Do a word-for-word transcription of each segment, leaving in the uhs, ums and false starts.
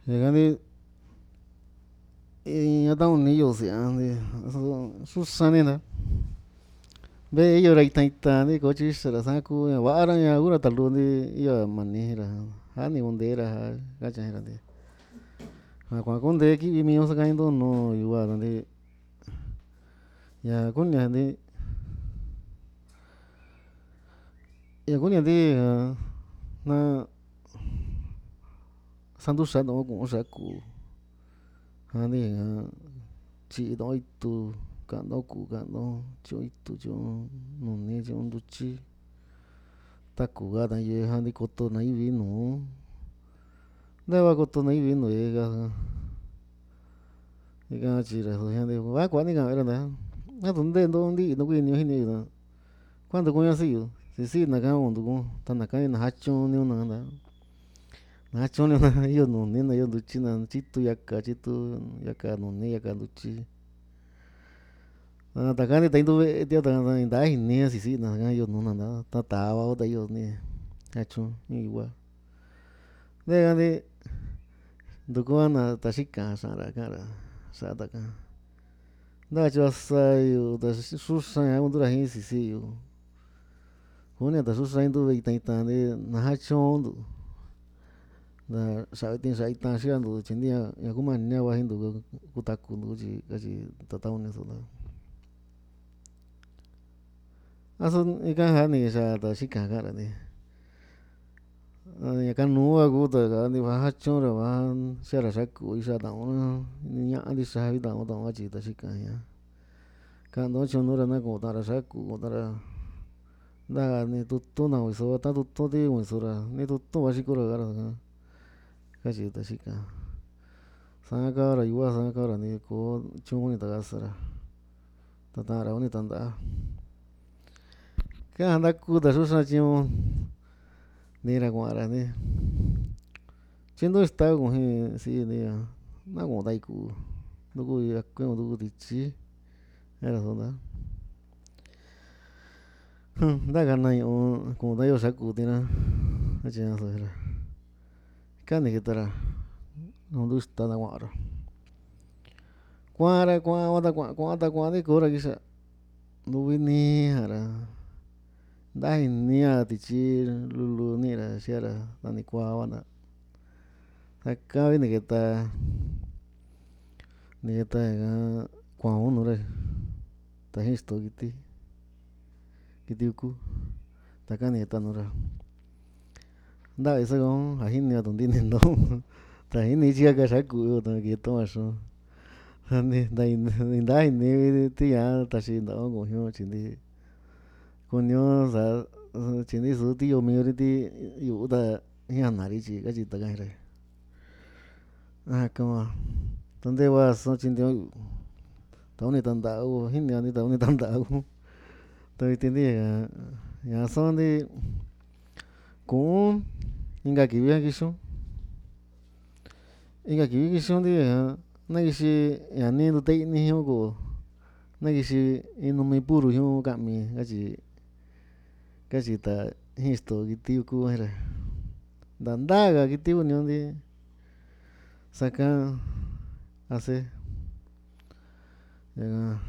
Ñegandi iña taun niyo si'ande xruxan nina ve iyo ra itan itan ni kochi xara san ku ña va'a ra ña kura talunti iyo mani ra ja ni kunte ra ja kachi ra nti ja kuaa kunte kivi mio sakaña ntuu nuu yuva nti ña kunia nti ña kunia nti na santuxa nuu ku'un xaa ku'u ja ni ña tyi'i tu'un itu ka'an tu'un ku'u ka'an tu'un tyu'un itu tyu'un nuni tyu'un ntutyi ta ku'u ka'an yɨɨ ja ni koto na ivi nuu ntava koto na ivi nuu ika ika katyi ra suu a kua'a ni ka'an be'e ra nta atu ntee ntuu nti'i nu kuiyo jini yu kuantu kuña si'i yu si si'i naka kuntu ta naka ni najatyun niuna nta najatyun niuna iyo nuni na iyo ntutyi na tyitu yaka tyitu yaka nuni yaka ntutyi a taka ni taintu ve'e tio ta ni ntaa inia si si'ina ka iyo nuna nta ta tava ku ta iyo ni katyun ñuu yuva nteka nti ntukua na taxi ka'an xa'an ra ka'an ra sa'a taka nta tyi vasayu ta xruxan ña kuntura jin si si'i yu kunia ta xruxan intu ve'e itan itan nti najatyuntu nta xa'a vitin xa'a itan xiantu tyi nti ña kumania kua jintu kutakuntu tyi katyi ta taun so nta asu ika ja ni xaa taxi ka'an ka'an ra nti ña kanuu ka kuta ka nti va jatyun ra va siara xaa ku'u ixa ta'un na ña'a ntixa javi ta'un ta'un katyi taxi ka'an ña ka'an tu'un tyunu ra na ku'un ta'an ra xaa ku'u ku'un ta'an ra nta ni tutun na kuiso ta tutun ti kuiso ra ni tutun va xikora ka'ra katyi taxi ka'an saan ka hora yuva saan ka hora nti koo tyun kuni takasa ra ta ta'an ra kuni tanta'a ka'a ntaku ta xruxan tyiñu nira kua'ra nti tyintu ixta ku'un jin si'i nti na ku'un ta'i ku'u ntuku yakuin ntuku tityi ka'a so nta nta kana ñu'u ku'un tayo xaa ku'u tina katyi ña so ra ika ni keta ra nuntu ixta na kua'ra kua'ra kua'an ta kua'an kua'an ta kua'an ni kora kixa ntuvi nija ra nta jinia tityi lulu ni'i ra xia'ra ta ni kuaa va nta jaka vi ni keta ni keta ña kua'un nuu ra tajin ixto kiti kiti yuku taka ni keta nuu ra ntavi sakaun ja jinia tuntini ntaun ta jini tyi kaka xaa ku'u ta kitu'n axu ni ntaa ini vi ti ñaa taxi nta'un ku'un jiun tyi nti kuniun sa'a tyi nti su ti yoo mio ri ti yu'u ta jia'na ri tyi katyi taka jin ra aja kama tuntee vaso tyintiun yu ta kuni tanta'a ku jinia ni ta kuni tanta'a ku ta vitin nti ña son nti ku'un inka kivi a kixun inka kivi kixun nti ña na kixi ña nii ntute i'ni jiun kuu na kixi in numi puru jiun ka'mi katyi katyi ta jin ixto kiti yuku jen ra nta ntaa ka kiti kuniun nti saka ase ña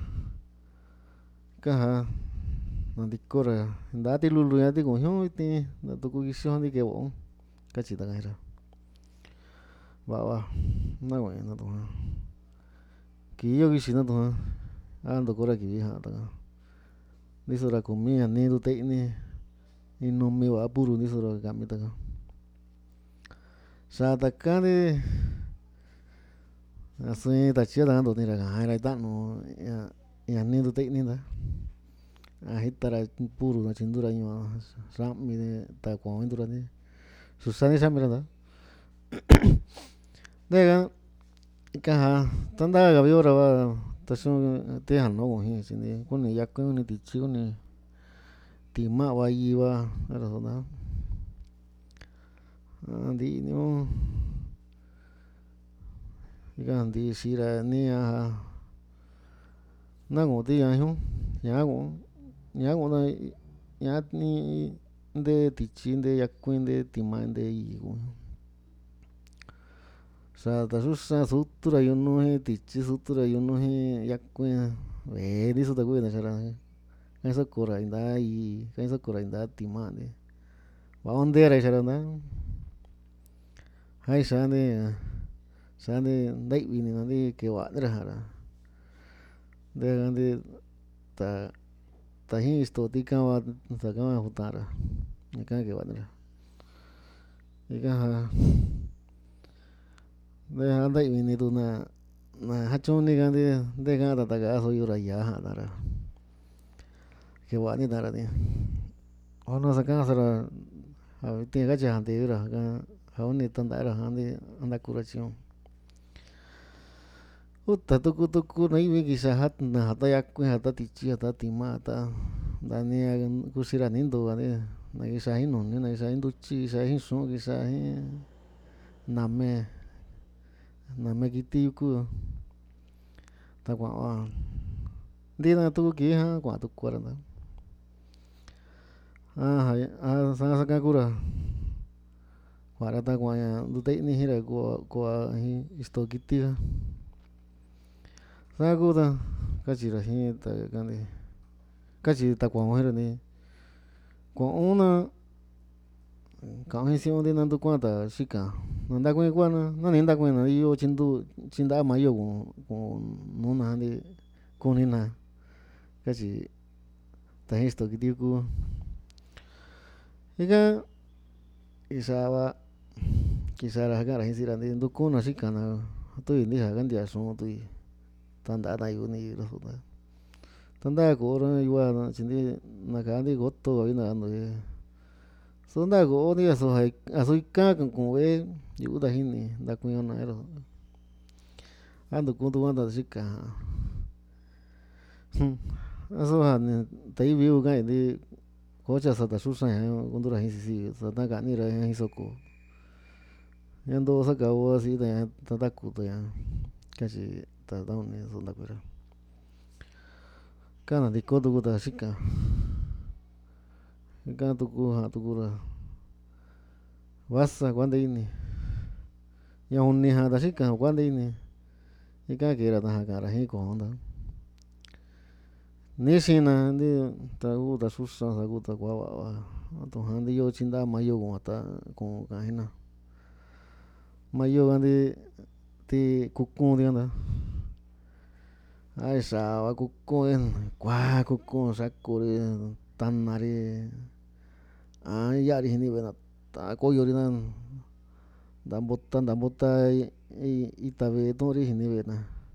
kaja nantiko ra ntaa ti lulu ña ti ku'un jiun vitin nta tuku kixiun nti kevo'on katyi taka jin ra va'a va na ku'in natu'an kii yo kixi natu'an a ntukura kivi ja'an taka riso ra kumi ña nii ntute i'ni in numi va'a puru ntiso ra ka'mi taka xaa taka nti ña siin tatyi ka takantu ni ra kajain ra ita'nu ña ña nii ntute i'ni nta a jita ra puru na tyintu ra ñua xa'mi ta kua'un intura nti xuxa ni xa'mi ra nta nteka ika ja tanta ka vi hora va taxun ti janu ku'un jin tyi nti kuni yakuin kuni tityi kuni tima vayi va a'ra so nta a nti'i niu ika nti'i xi ra nia na ku'un ti ña jiun ñaa ku'un ñaa ku'un ta ñaa ntee tityi ntee yakuin ntee tima ntee yi ku'un Xa ta xruxran sutura yunu jin tichi sutura yunu jin yakuin vee ni xuta kuina xara kain sakura inda i kain sakura inda timani vaondera xarana jain xani xani ndaivini nani keva'andra jara ndegandi ta tajin ixtotika va takava jutara ika keva'andra ika ja ndeja ndaivini tuna na jachuni gandi ndeganda taga'aso yura yaa ja'nara keva'ani tarani ono sakasora ja vitin ka chijantira ka ja uni tanda'ara jandi ndakura chiun uta tuku tuku naivi kixa ja ta yakuin ja ta tichi ja ta tima ja ta ndania kuxira nindu vani na kixa jin nuni na kixa jin ntutyi kixa jin xu'un kixa jin name name kiti yuku ta kua'ua ntina tuku kii jan kua'a tukuara nta a ja sakakura kua'ara ta kua'aña ntute'ini jinra koo koo jin ixto kiti ka saku ta kachira jin ta kandi kachi ta kua'un jinrani kua'una ka'un jin si'un ntina ntu kua'an ta xika na ntakuin kua'ana nani ntakuin na iyo chintu chinta'a mayo kun kun nuna jandi kunina kachi ta jin ixto kiti yuku ika kixaba kixara ka'ara jin si'ira nti ntukuna xikana tuvi ntija kantia xu'un tuvi tanta'a tayuni rasu ta tanda ko'o yua chindi nakandi koto ina ntuvi su nta ko'o ni asu asu ika kun vee yu'u tajini ntakuiña na'ayo a ntuku ntukuanta xika asu ja tai viu kain nti ko chasa ta xruxran ña kuntura jin sisi'i sata ka'anira jin soko ña ntoo sakao asi taña ta taku taña kachi ta tauni so ntakuira kana ntiko tuku ta xika ika tuku ja'a tukura vasa kuanteini ña uni ja'a ta xika kuanteini ika keéra ta ka'ara jin ko'on ta nixina nti taku ta xruxran taku ta kua va'a va atujan ntiyo chinta'a mayo kun ta kun ka'an jina mayo kanti ti kukun ti'anda a xava kukun kua kukun xakuri tanari a ya'ari jini ve'ena ta koyori na nta mbota nta mbota ita ve'e tu'uri jini ve'ena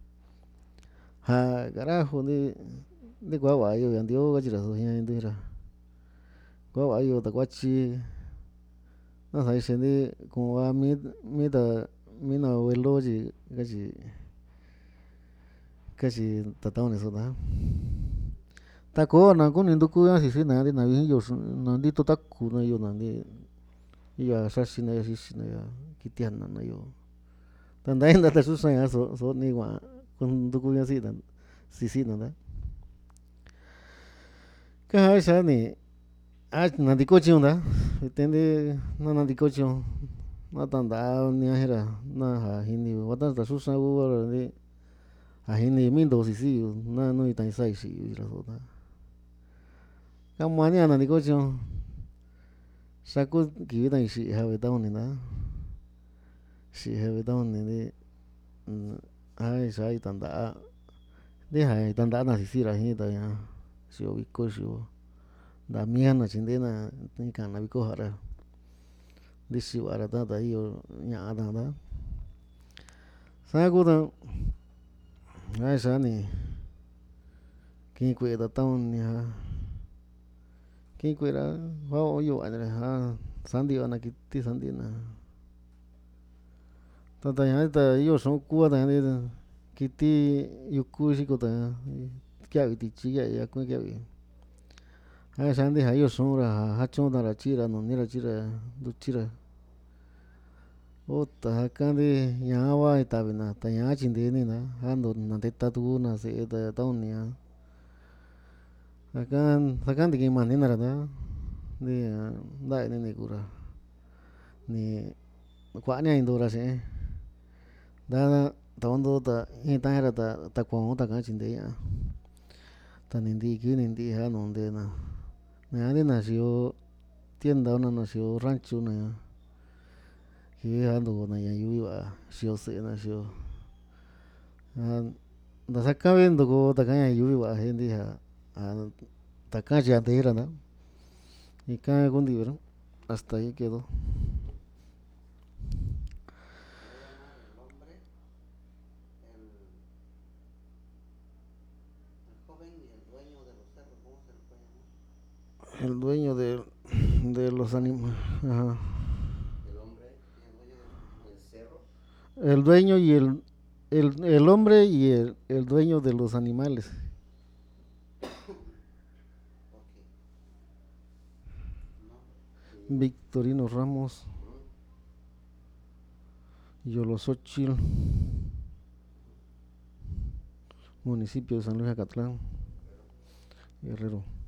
ja karajo nti nti kua va'a yo ya ntió kachira jin ntuira kua va'a yo ta kuatyi nasa ixi kun va mi mi ta mi na velo chi kachi kachi ta tauni so ta ta koo na kuni ntukuña sisi'na ntina viji yo na ntito taku na yo na nti iya xaxina ya xixina ya kiti jana na yo tanta inta ta xruxran ña so so ni kua'an ntukuña si'ina sisi'na nta kaja xani a nantiko chiun nta vitin nti na nantiko chiun na tanta'a nia jinra na ja jini vata ta xruxran ku nti ja jini minto sisi'i na nui tain sa'i xi'i ra so ta kamania nantiko chiun xaku kivi tain xi'i javi tauni nta xi'i javi tauni nti a xa itanta'a ntija itanta'a sisi'ira jin taña xi'io viko xi'io nta miana chintena ni ka'na viko ja'ra ntixi va'ara ta ta iyo ña'a ta nta saku ta a xani kii kue'e ta tauni ja kii kue'era yo va'anira ja santiva na kiti santina tata ña ta iyo xu'un kua ta nti kiti yuku xiko taña kiavi tichi kiavi yakuin kiavi a xa ntija iyo xu'un ra ja jachún tara chi'ira nunira chi'ira ntuchira uta ja kanti ñaa va itavina ta ñaa tyinteni nta ando nanteta tukuna se'e ta taunia jaka jaka ntiki manina ra nta nti nta'a ini ni kura ni kua'ania intura xi'in. da ta ondo ta in ta era ta ta kuan ta kan chinde ya ta ni ndi ki ni ndi ja donde na na ni nació tienda na nació rancho na ki ando na ya yu ba xio se na xio nda saka viendo ko ta kan yu ba gente ja a ta kan ya de era na y kan con libro hasta ahí quedó. El dueño de, de los animales. Ajá. El dueño y el, el, el hombre y el, el dueño de los animales. Victorino Ramos, Yolosochil, municipio de San Luis Acatlán, Guerrero.